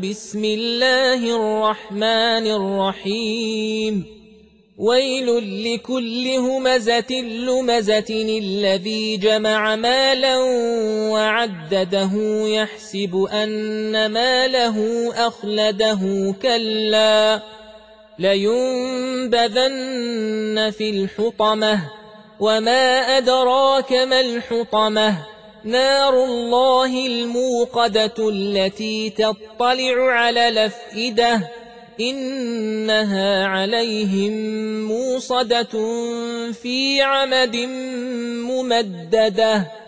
بسم الله الرحمن الرحيم ويل لكل همزة لمزة الذي جمع مالا وعدده يحسب أن ماله أخلده كلا لينبذن في الحطمة وما أدراك ما الحطمة نار الله الموقدة التي تطلع على الأفئدة إنها عليهم موصدة في عمد ممددة